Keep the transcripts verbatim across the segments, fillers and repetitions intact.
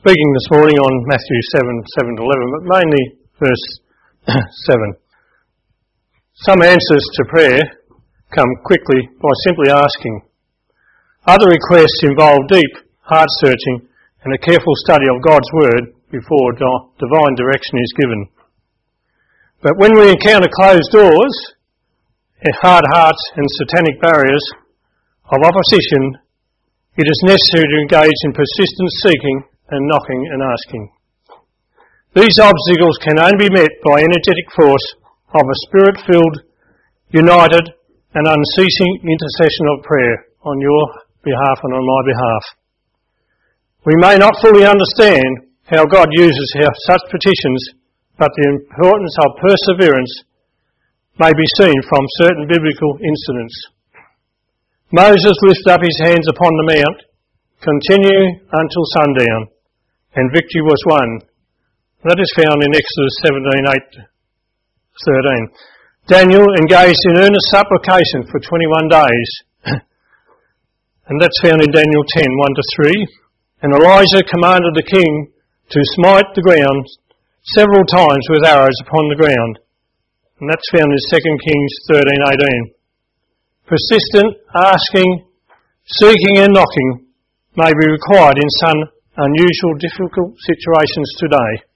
speaking this morning on Matthew seven, seven to eleven, but mainly verse seven. Some answers to prayer come quickly by simply asking. Other requests involve deep heart searching and a careful study of God's Word before divine direction is given. But when we encounter closed doors, hard hearts and satanic barriers of opposition, it is necessary to engage in persistent seeking and knocking and asking. These obstacles can only be met by energetic force of a spirit-filled, united and unceasing intercession of prayer on your behalf and on my behalf. We may not fully understand how God uses such petitions, but the importance of perseverance may be seen from certain biblical incidents. Moses lifted up his hands upon the mount, continue until sundown, and victory was won. That is found in Exodus seventeen, eight to thirteen. Daniel engaged in earnest supplication for twenty-one days, and that's found in Daniel ten, one to three. And Elijah commanded the king to smite the ground several times with arrows upon the ground, and that's found in Second Kings thirteen, eighteen. Persistent asking, seeking and knocking may be required in some unusual, difficult situations today.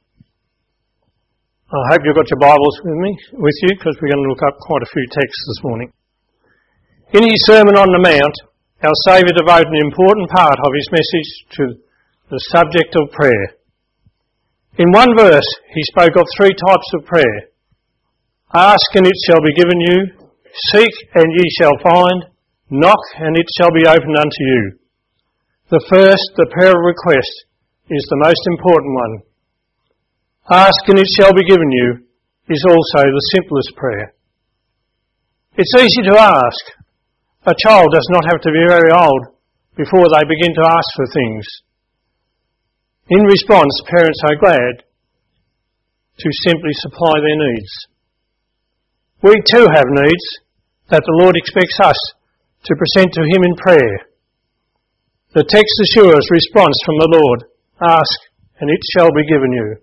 I hope you've got your Bibles with me, with you, because we're going to look up quite a few texts this morning. In his Sermon on the Mount, our Saviour devoted an important part of his message to the subject of prayer. In one verse, he spoke of three types of prayer. Ask and it shall be given you, seek and ye shall find, knock and it shall be opened unto you. The first, the prayer of request, is the most important one. Ask and it shall be given you is also the simplest prayer. It's easy to ask. A child does not have to be very old before they begin to ask for things. In response, parents are glad to simply supply their needs. We too have needs that the Lord expects us to present to him in prayer. The text assures response from the Lord. Ask and it shall be given you.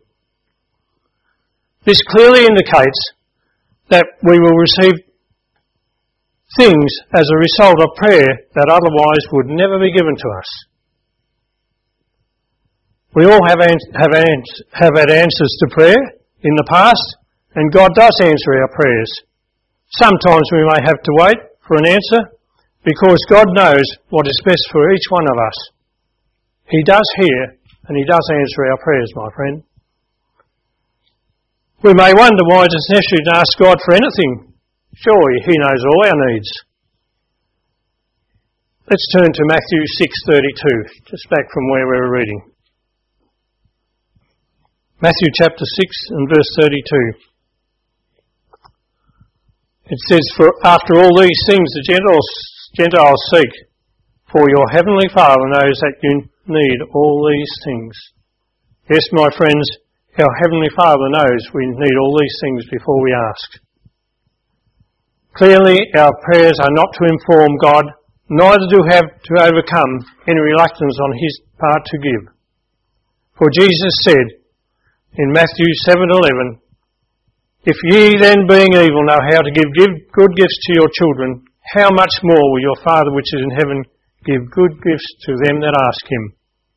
This clearly indicates that we will receive things as a result of prayer that otherwise would never be given to us. We all have, ans- have, ans- have had answers to prayer in the past, and God does answer our prayers. Sometimes we may have to wait for an answer because God knows what is best for each one of us. He does hear and he does answer our prayers, my friend. We may wonder why it is necessary to ask God for anything. Surely he knows all our needs. Let's turn to Matthew six thirty-two, just back from where we were reading. Matthew chapter six and verse thirty-two. It says, For after all these things the Gentiles, Gentiles seek, for your heavenly Father knows that you need all these things. Yes, my friends, our Heavenly Father knows we need all these things before we ask. Clearly, our prayers are not to inform God, neither do we have to overcome any reluctance on his part to give. For Jesus said in Matthew seven eleven, If ye then, being evil, know how to give, give good gifts to your children, how much more will your Father which is in heaven give good gifts to them that ask him?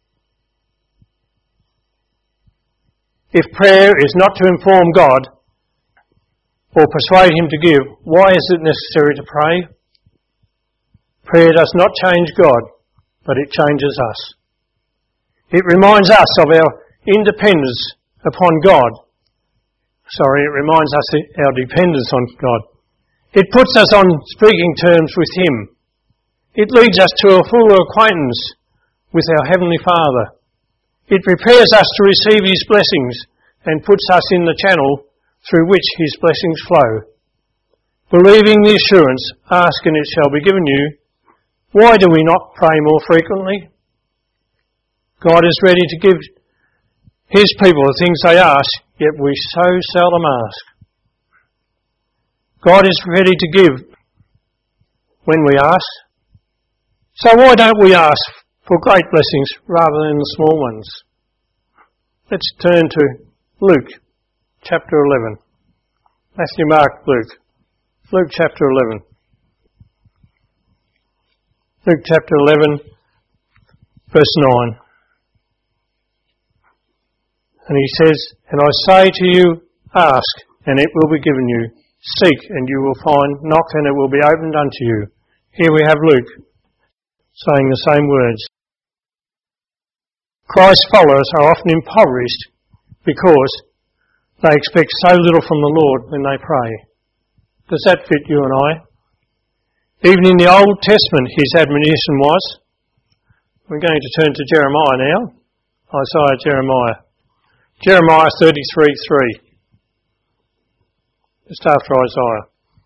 If prayer is not to inform God or persuade him to give, why is it necessary to pray? Prayer does not change God, but it changes us. It reminds us of our independence upon God. Sorry, it reminds us of our dependence on God. It puts us on speaking terms with him. It leads us to a fuller acquaintance with our Heavenly Father. It prepares us to receive his blessings and puts us in the channel through which his blessings flow. Believing the assurance, ask and it shall be given you, why do we not pray more frequently? God is ready to give his people the things they ask, yet we so seldom ask. God is ready to give when we ask. So why don't we ask for great blessings rather than the small ones? Let's turn to Luke chapter eleven. Matthew, Mark, Luke. Luke chapter eleven. Luke chapter eleven, verse nine. And he says, "And I say to you, ask, and it will be given you. Seek, and you will find. Knock, and it will be opened unto you." Here we have Luke saying the same words. Christ's followers are often impoverished because they expect so little from the Lord when they pray. Does that fit you and I? Even in the Old Testament, his admonition was, we're going to turn to Jeremiah now, Isaiah, Jeremiah. Jeremiah thirty-three three. Just after Isaiah.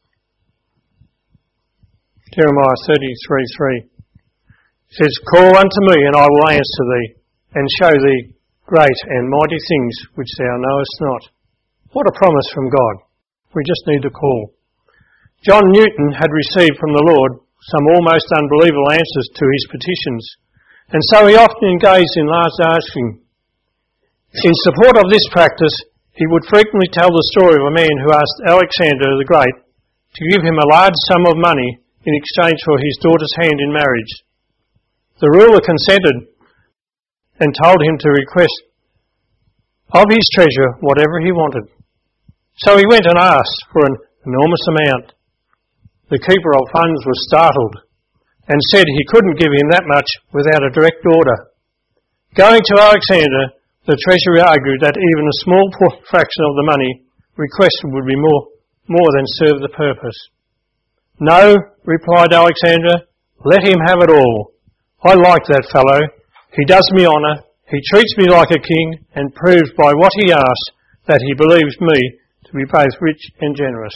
Jeremiah thirty-three three. It says, "Call unto me, and I will answer thee, and show thee great and mighty things which thou knowest not." What a promise from God. We just need to call. John Newton had received from the Lord some almost unbelievable answers to his petitions, and so he often engaged in large asking. In support of this practice, he would frequently tell the story of a man who asked Alexander the Great to give him a large sum of money in exchange for his daughter's hand in marriage. The ruler consented and told him to request of his treasure whatever he wanted. So he went and asked for an enormous amount. The keeper of funds was startled and said he couldn't give him that much without a direct order. Going to Alexander, the treasurer argued that even a small fraction of the money requested would be more, more than serve the purpose. "No," replied Alexander, "let him have it all. I like that fellow. He does me honour, he treats me like a king, and proves by what he asks that he believes me to be both rich and generous."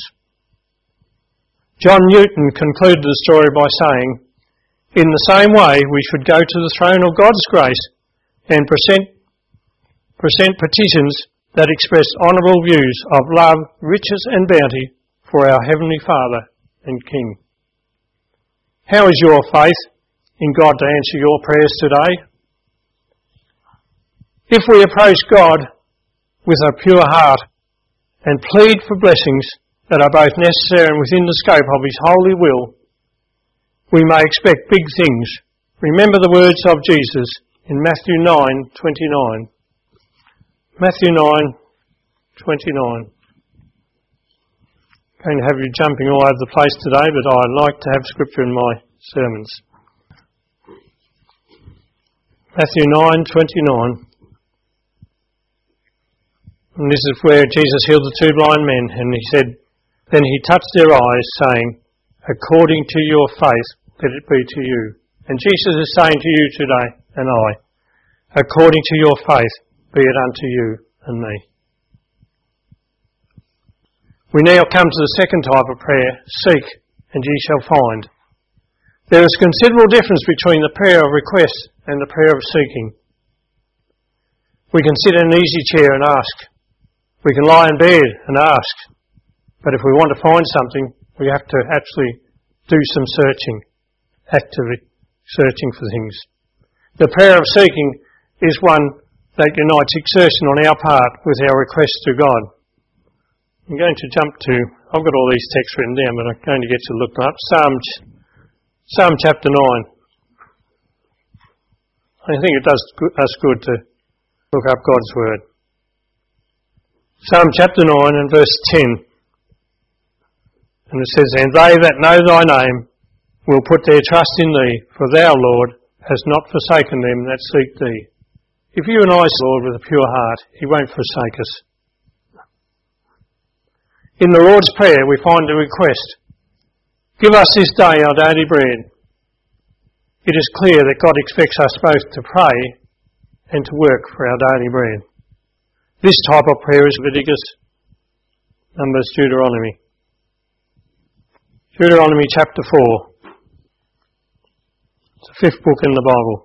John Newton concluded the story by saying, "In the same way we should go to the throne of God's grace and present present petitions that express honourable views of love, riches and bounty for our Heavenly Father and King." How is your faith in God to answer your prayers today? If we approach God with a pure heart and plead for blessings that are both necessary and within the scope of his holy will, we may expect big things. Remember the words of Jesus in Matthew nine twenty-nine. Matthew nine twenty-nine. I'm going to have you jumping all over the place today, but I like to have scripture in my sermons. Matthew nine twenty-nine. And this is where Jesus healed the two blind men, and he said, "Then he touched their eyes, saying, according to your faith, let it be to you." And Jesus is saying to you today, and I, according to your faith, be it unto you and me. We now come to the second type of prayer, seek and ye shall find. There is considerable difference between the prayer of request and the prayer of seeking. We can sit in an easy chair and ask. We can lie in bed and ask. But if we want to find something, we have to actually do some searching, actively searching for things. The prayer of seeking is one that unites exertion on our part with our request to God. I'm going to jump to, I've got all these texts written down, but I'm going to get you to look them up. Psalm, Psalm chapter nine. I think it does us good to look up God's word. Psalm chapter nine and verse ten. And it says, "And they that know thy name will put their trust in thee, for thou, Lord, hast not forsaken them that seek thee." If you and I, Lord, with a pure heart, he won't forsake us. In the Lord's Prayer, we find the request, "Give us this day our daily bread." It is clear that God expects us both to pray and to work for our daily bread. This type of prayer is Leviticus, Numbers, Deuteronomy. Deuteronomy chapter four. It's the fifth book in the Bible.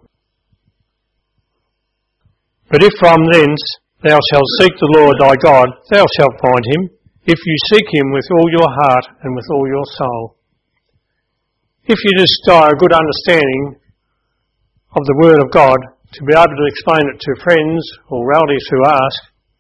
"But if from thence thou shalt seek the Lord thy God, thou shalt find him, if you seek him with all your heart and with all your soul." If you desire a good understanding of the Word of God, to be able to explain it to friends or relatives who ask,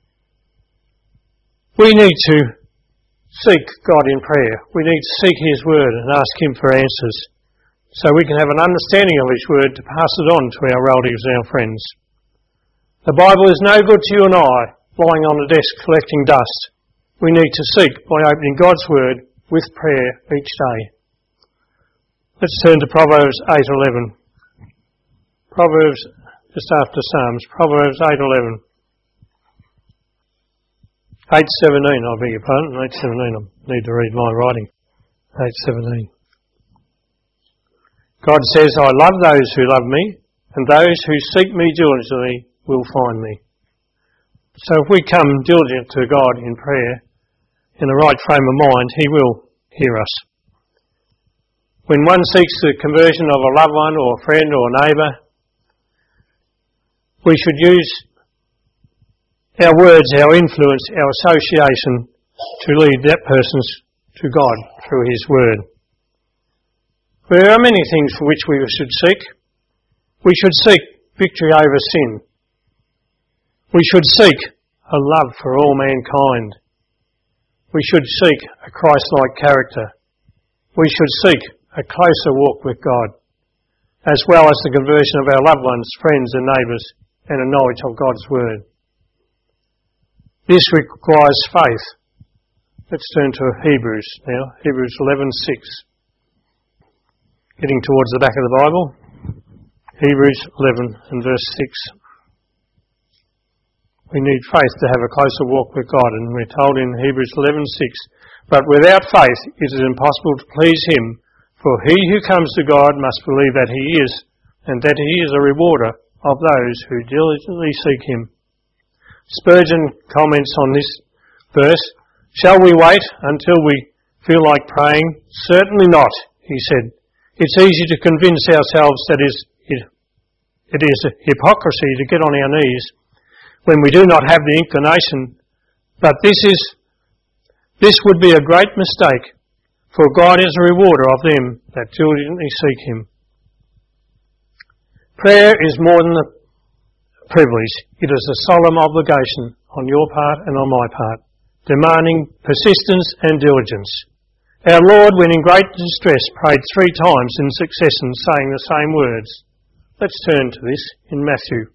we need to seek God in prayer. We need to seek His Word and ask Him for answers, so we can have an understanding of His Word to pass it on to our relatives and our friends. The Bible is no good to you and I, lying on a desk collecting dust. We need to seek by opening God's Word with prayer each day. Let's turn to Proverbs eight eleven. Proverbs, just after Psalms, Proverbs eight eleven. eight seventeen, I beg your pardon, eight seventeen, I need to read my writing. eight seventeen. God says, I love those who love me, and those who seek me diligently will find me. So if we come diligent to God in prayer, in the right frame of mind, He will hear us. When one seeks the conversion of a loved one or a friend or a neighbour, we should use our words, our influence, our association to lead that person to God through His Word. There are many things for which we should seek. We should seek victory over sin. We should seek a love for all mankind. We should seek a Christ-like character. We should seek a closer walk with God, as well as the conversion of our loved ones, friends and neighbours, and a knowledge of God's Word. This requires faith. Let's turn to Hebrews now, Hebrews eleven six. Getting towards the back of the Bible, Hebrews eleven and verse six. We need faith to have a closer walk with God, and we're told in Hebrews eleven six, but without faith it is impossible to please Him, for he who comes to God must believe that He is, and that He is a rewarder of those who diligently seek Him. Spurgeon comments on this verse, shall we wait until we feel like praying? Certainly not, he said. It's easy to convince ourselves that it is a hypocrisy to get on our knees when we do not have the inclination, but this is this would be a great mistake, for God is a rewarder of them that diligently seek Him. Prayer is more than a privilege. It is a solemn obligation on your part and on my part, demanding persistence and diligence. Our Lord, when in great distress, prayed three times in succession, saying the same words. Let's turn to this in Matthew.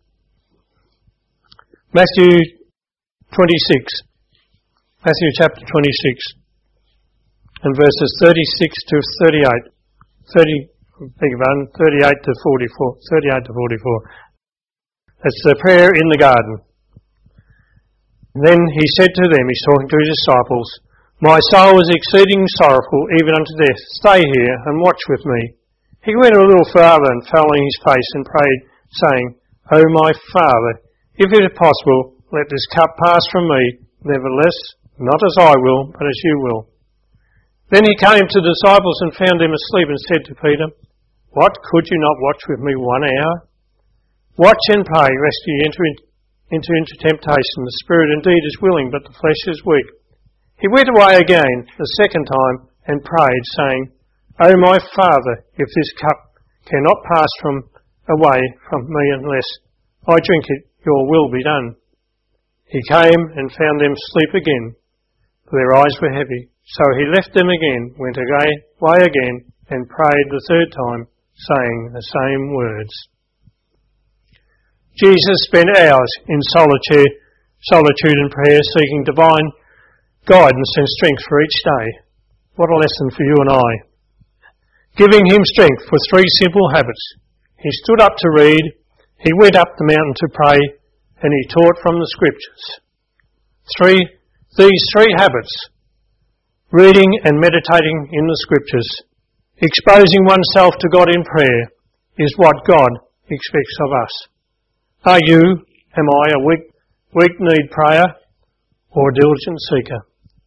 Matthew twenty-six. Matthew chapter twenty-six. And verses thirty-six to thirty-eight. thirty, beg your pardon, thirty-eight to forty-four. thirty-eight to forty-four. That's the prayer in the garden. Then he said to them, he's talking to his disciples, my soul is exceeding sorrowful, even unto death. Stay here and watch with me. He went a little farther and fell on his face and prayed, saying, O my Father, if it is possible, let this cup pass from me. Nevertheless, not as I will, but as you will. Then he came to the disciples and found them asleep and said to Peter, what, could you not watch with me one hour? Watch and pray, lest ye enter into, into temptation. The spirit indeed is willing, but the flesh is weak. He went away again the second time and prayed, saying, O my Father, if this cup cannot pass from away from me unless I drink it, your will be done. He came and found them asleep again, for their eyes were heavy. So he left them again, went away again, and prayed the third time, saying the same words. Jesus spent hours in solitude, solitude and prayer, seeking divine guidance and strength for each day. What a lesson for you and I. Giving him strength for three simple habits. He stood up to read, he went up the mountain to pray, and he taught from the scriptures. Three, these three habits, reading and meditating in the scriptures, exposing oneself to God in prayer, is what God expects of us. Are you, am I, a weak, weak-kneed prayer or a diligent seeker?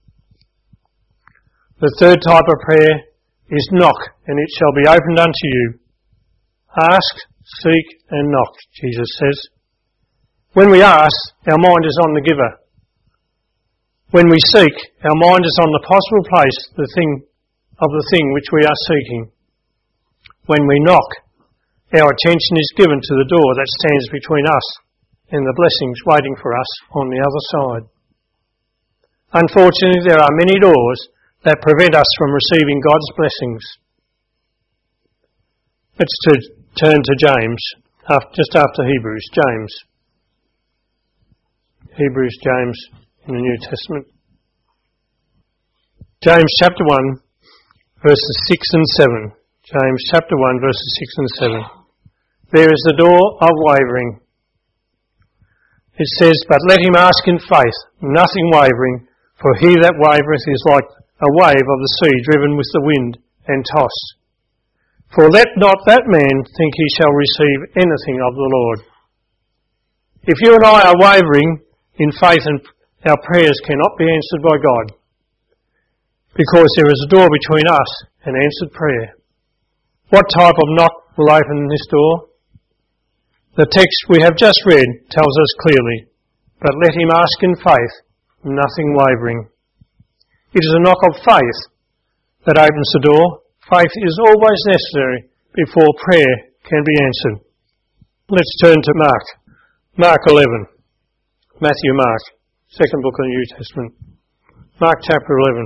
The third type of prayer is knock, and it shall be opened unto you. Ask, seek, and knock, Jesus says. When we ask, our mind is on the giver. When we seek, our mind is on the possible place the thing of the thing which we are seeking. When we knock, our attention is given to the door that stands between us and the blessings waiting for us on the other side. Unfortunately, there are many doors that prevent us from receiving God's blessings. Let's to turn to James, just after Hebrews. James. Hebrews, James in the New Testament. James chapter one, verses six and seven. James chapter one, verses six and seven. There is the door of wavering. It says, but let him ask in faith, nothing wavering, for he that wavereth is like a wave of the sea driven with the wind and tossed. For let not that man think he shall receive anything of the Lord. If you and I are wavering in faith, and our prayers cannot be answered by God, because there is a door between us and answered prayer. What type of knock will open this door? The text we have just read tells us clearly, but let him ask in faith, nothing wavering. It is a knock of faith that opens the door. Faith is always necessary before prayer can be answered. Let's turn to Mark. Mark eleven. Matthew, Mark, second book of the New Testament. Mark chapter eleven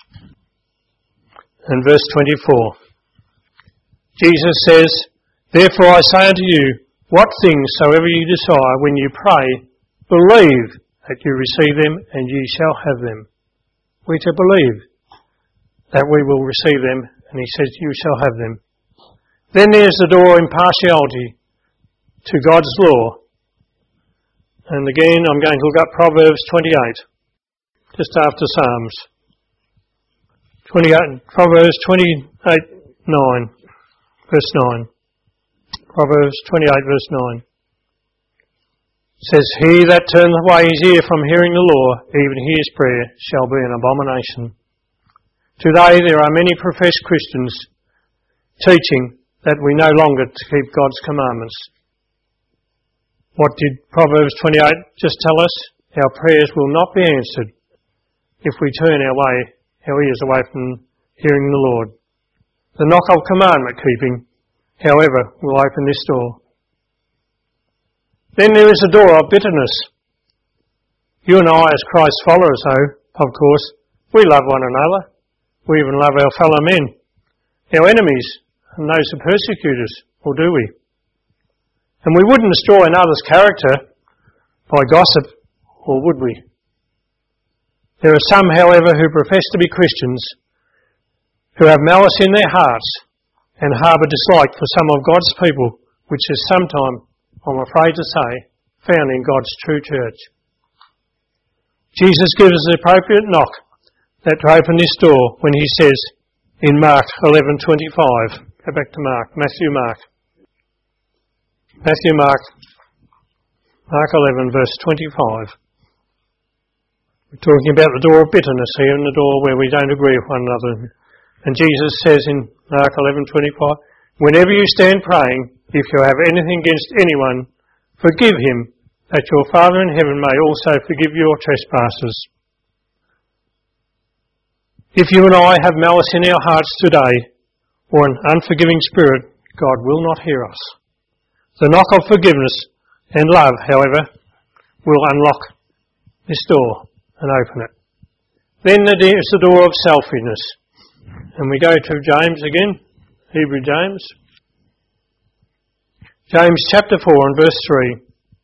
and verse twenty-four. Jesus says, therefore I say unto you, what things soever you desire when you pray, believe that you receive them and ye shall have them. We're to believe that we will receive them, and he says you shall have them. Then there's the door of impartiality to God's law. And again I'm going to look up Proverbs twenty-eight, just after Psalms. twenty-eight, Proverbs twenty-eight, nine, verse nine. Proverbs twenty-eight, verse nine. It says, he that turneth away his ear from hearing the law, even his prayer, shall be an abomination. Today there are many professed Christians teaching that we no longer keep God's commandments. What did Proverbs twenty-eight just tell us? Our prayers will not be answered if we turn our way, our ears away from hearing the Lord. The knock of commandment keeping, however, will open this door. Then there is the door of bitterness. You and I, as Christ's followers, though, of course, we love one another. We even love our fellow men, our enemies, and those who persecute us, or do we? And we wouldn't destroy another's character by gossip, or would we? There are some, however, who profess to be Christians, who have malice in their hearts and harbour dislike for some of God's people, which is sometimes, I'm afraid to say, found in God's true church. Jesus gives us the appropriate knock that to open this door when he says in Mark eleven twenty-five, go back to Mark, Matthew, Mark. Matthew, Mark, Mark eleven, verse twenty-five. We're talking about the door of bitterness here, and the door where we don't agree with one another. And Jesus says in Mark eleven twenty-five, whenever you stand praying, if you have anything against anyone, forgive him, that your Father in heaven may also forgive your trespasses. If you and I have malice in our hearts today, or an unforgiving spirit, God will not hear us. The knock of forgiveness and love, however, will unlock this door and open it. Then there's the door of selfishness. And we go to James again, Hebrew James. James chapter four and verse three.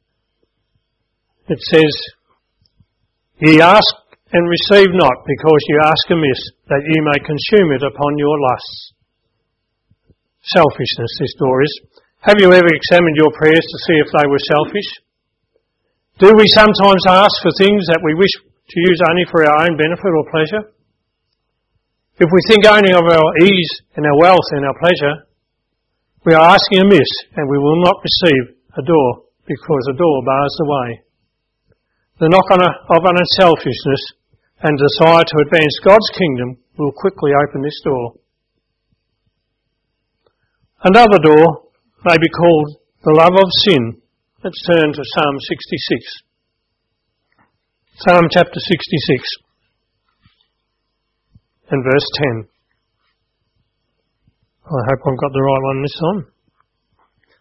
It says, ye ask and receive not, because you ask amiss, that ye may consume it upon your lusts. Selfishness, this door is. Have you ever examined your prayers to see if they were selfish? Do we sometimes ask for things that we wish to use only for our own benefit or pleasure? If we think only of our ease and our wealth and our pleasure, we are asking amiss, and we will not receive a door, because a door bars the way. The knock on a, of unselfishness and desire to advance God's kingdom will quickly open this door. Another door may be called the love of sin. Let's turn to Psalm sixty-six. Psalm chapter sixty-six and verse ten. I hope I've got the right one this time.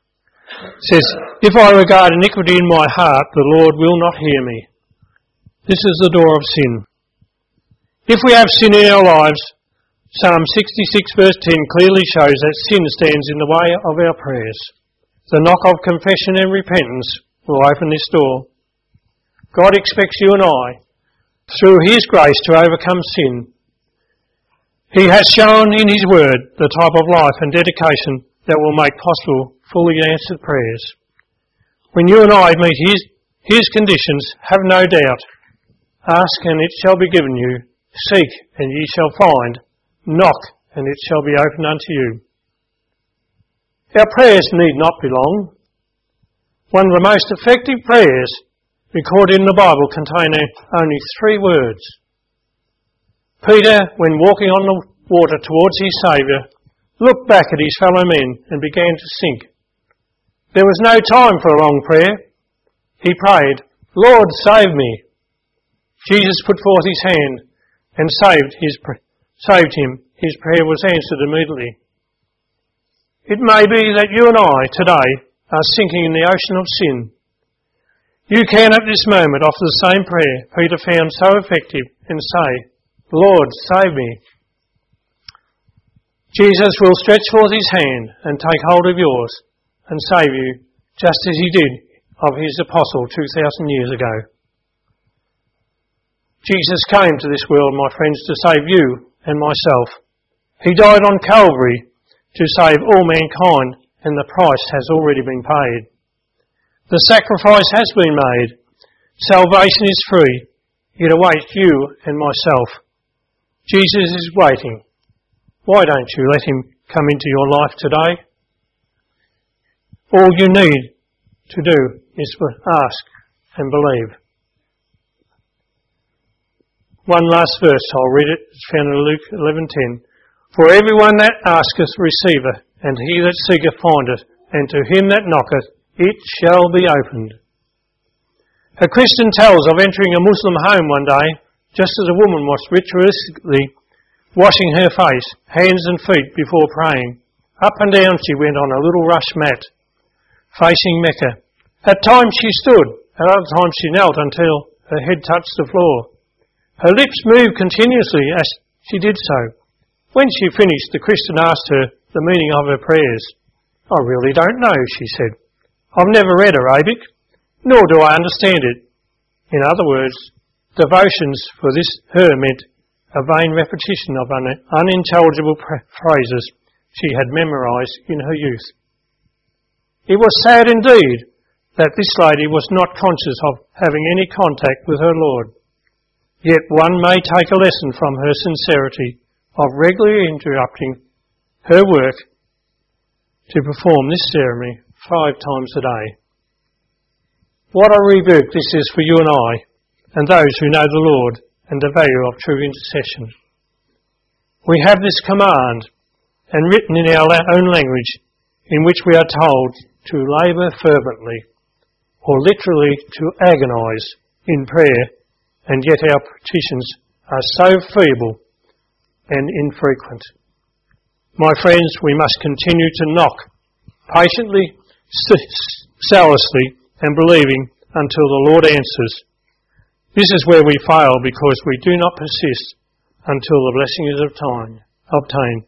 It says, if I regard iniquity in my heart, the Lord will not hear me. This is the door of sin. If we have sin in our lives, Psalm sixty-six verse ten clearly shows that sin stands in the way of our prayers. The knock of confession and repentance will open this door. God expects you and I, through His grace, to overcome sin. He has shown in His Word the type of life and dedication that will make possible fully answered prayers. When you and I meet His, His conditions, have no doubt. Ask and it shall be given you. Seek and ye shall find. Knock and it shall be opened unto you. Our prayers need not be long. One of the most effective prayers recorded in the Bible contain only three words. Peter, when walking on the water towards his Saviour, looked back at his fellow men and began to sink. There was no time for a long prayer. He prayed, Lord, save me. Jesus put forth his hand and saved his saved him. His prayer was answered immediately. It may be that you and I today are sinking in the ocean of sin. You can at this moment offer the same prayer Peter found so effective and say, Lord, save me. Jesus will stretch forth his hand and take hold of yours and save you just as he did of his apostle two thousand years ago. Jesus came to this world, my friends, to save you and myself. He died on Calvary to save all mankind, and the price has already been paid. The sacrifice has been made. Salvation is free. It awaits you and myself. Jesus is waiting. Why don't you let him come into your life today? All you need to do is to ask and believe. One last verse, I'll read it. It's found in Luke eleven ten. For everyone that asketh receiveth, and he that seeketh findeth, and to him that knocketh it shall be opened. A Christian tells of entering a Muslim home one day, just as a woman was ritualistically washing her face, hands and feet before praying. Up and down she went on a little rush mat, facing Mecca. At times she stood, at other times she knelt until her head touched the floor. Her lips moved continuously as she did so. When she finished, the Christian asked her the meaning of her prayers. I really don't know, she said. I've never read Arabic, nor do I understand it. In other words, devotions for this her meant a vain repetition of un- unintelligible phrases she had memorised in her youth. It was sad indeed that this lady was not conscious of having any contact with her Lord. Yet one may take a lesson from her sincerity of regularly interrupting her work to perform this ceremony five times a day. What a rebuke this is for you and I, and those who know the Lord and the value of true intercession. We have this command, and written in our own language, in which we are told to labour fervently, or literally to agonise in prayer, and yet our petitions are so feeble and infrequent. My friends, we must continue to knock, patiently, zealously, and believing until the Lord answers. This is where we fail because we do not persist until the blessing is obtained.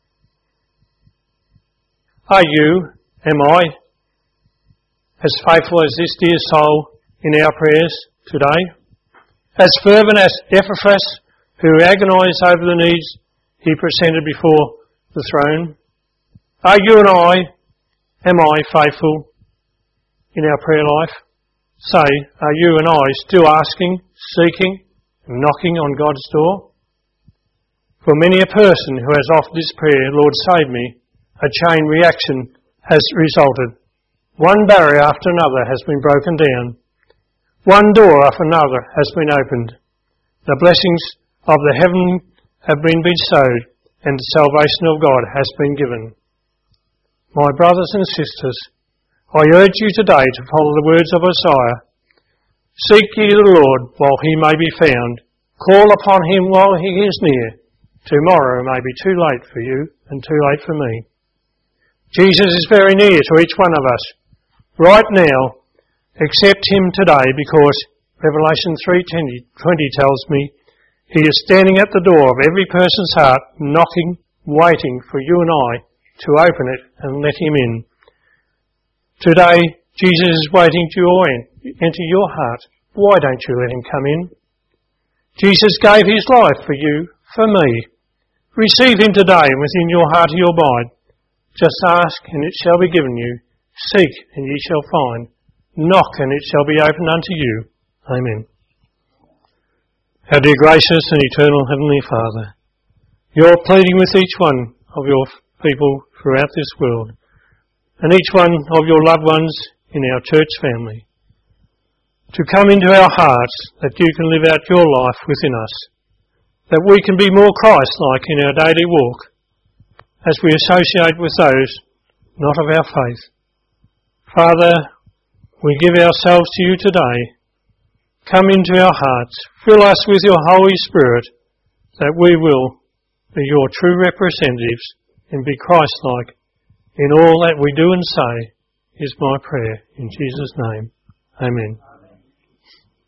Are you, am I, as faithful as this dear soul in our prayers today? As fervent as Epaphras, who agonised over the needs he presented before the throne? Are you and I, am I faithful in our prayer life? Say, are you and I still asking, seeking, and knocking on God's door? For many a person who has offered this prayer, Lord save me, a chain reaction has resulted. One barrier after another has been broken down. One door after another has been opened. The blessings of the heaven have been bestowed, and the salvation of God has been given. My brothers and sisters, I urge you today to follow the words of Isaiah. Seek ye the Lord while he may be found. Call upon him while he is near. Tomorrow may be too late for you and too late for me. Jesus is very near to each one of us. right now, accept him today, because Revelation three twenty tells me he is standing at the door of every person's heart, knocking, waiting for you and I to open it and let him in. Today, Jesus is waiting to enter your heart. Why don't you let him come in? Jesus gave his life for you, for me. Receive him today, and within your heart he'll abide. Just ask, and it shall be given you. Seek, and ye shall find. Knock, and it shall be opened unto you. Amen. Our dear gracious and eternal Heavenly Father, you're pleading with each one of your people throughout this world, and each one of your loved ones in our church family, to come into our hearts, that you can live out your life within us, that we can be more Christ-like in our daily walk as we associate with those not of our faith. Father, we give ourselves to you today. Come into our hearts, fill us with your Holy Spirit, that we will be your true representatives and be Christ-like in all that we do and say, is my prayer. In Jesus' name, amen.